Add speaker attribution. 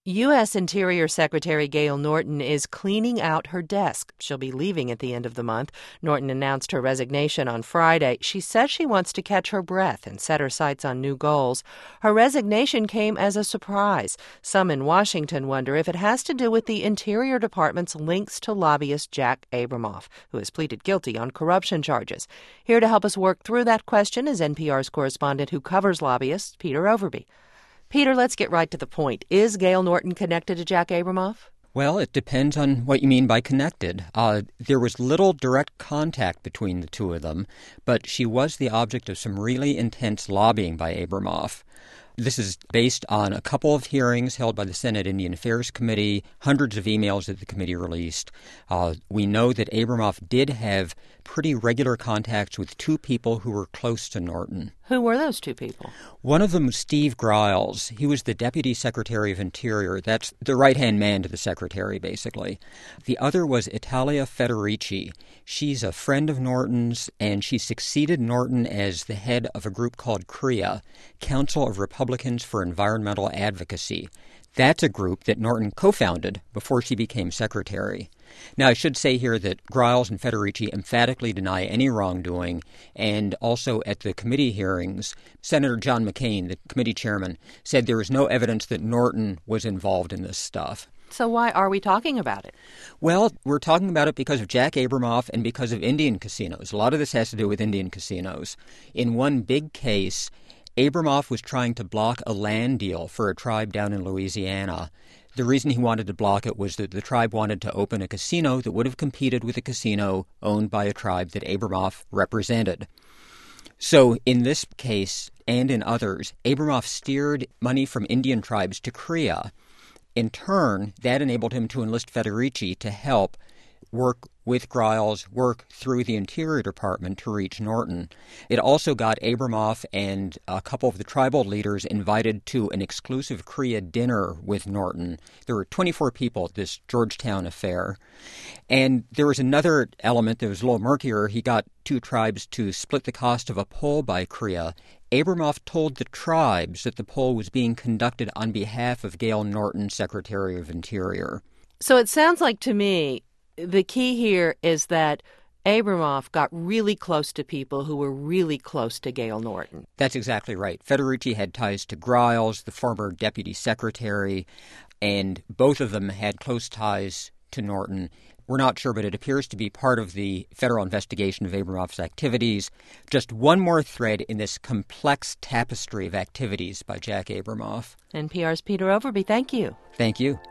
Speaker 1: U.S. Interior Secretary Gayle Norton is cleaning out her desk. She'll be leaving at the end of the month. Norton announced her resignation on Friday. She says she wants to catch her breath and set her sights on new goals. Her resignation came as a surprise. Some in Washington wonder if it has to do with the Interior Department's links to lobbyist Jack Abramoff, who has pleaded guilty on corruption charges. Here to help us work through that question is NPR's correspondent who covers lobbyists, Peter Overby. Peter, let's get right to the point. Is Gayle Norton connected to Jack Abramoff?
Speaker 2: Well, it depends on what you mean by connected. There was little direct contact between the two of them, but she was the object of some really intense lobbying by Abramoff. This is based on a couple of hearings held by the Senate Indian Affairs Committee, hundreds of emails that the committee released. We know that Abramoff did have pretty regular contacts with two people who were close to Norton.
Speaker 1: Who were those two people?
Speaker 2: One of them was Steve Griles. He was the Deputy Secretary of Interior. That's the right-hand man to the Secretary, basically. The other was Italia Federici. She's a friend of Norton's, and she succeeded Norton as the head of a group called CREA, Council of Republicans for Environmental Advocacy. That's a group that Norton co-founded before she became secretary. Now, I should say here that Griles and Federici emphatically deny any wrongdoing, and also at the committee hearings, Senator John McCain, the committee chairman, said there is no evidence that Norton was involved in this stuff.
Speaker 1: So why are we talking about it?
Speaker 2: Well, we're talking about it because of Jack Abramoff and because of Indian casinos. A lot of this has to do with Indian casinos. In one big case, Abramoff was trying to block a land deal for a tribe down in Louisiana. The reason he wanted to block it was that the tribe wanted to open a casino that would have competed with a casino owned by a tribe that Abramoff represented. So in this case, and in others, Abramoff steered money from Indian tribes to CREA. In turn, that enabled him to enlist Federici to help work with Griles, work through the Interior Department to reach Norton. It also got Abramoff and a couple of the tribal leaders invited to an exclusive CREA dinner with Norton. There were 24 people at this Georgetown affair. And there was another element that was a little murkier. He got two tribes to split the cost of a poll by CREA. Abramoff told the tribes that the poll was being conducted on behalf of Gayle Norton, Secretary of Interior.
Speaker 1: So it sounds like to me the key here is that Abramoff got really close to people who were really close to Gayle Norton.
Speaker 2: That's exactly right. Federici had ties to Griles, the former deputy secretary, and both of them had close ties to Norton. We're not sure, but it appears to be part of the federal investigation of Abramoff's activities. Just one more thread in this complex tapestry of activities by Jack Abramoff.
Speaker 1: NPR's Peter Overby, thank you.
Speaker 2: Thank you.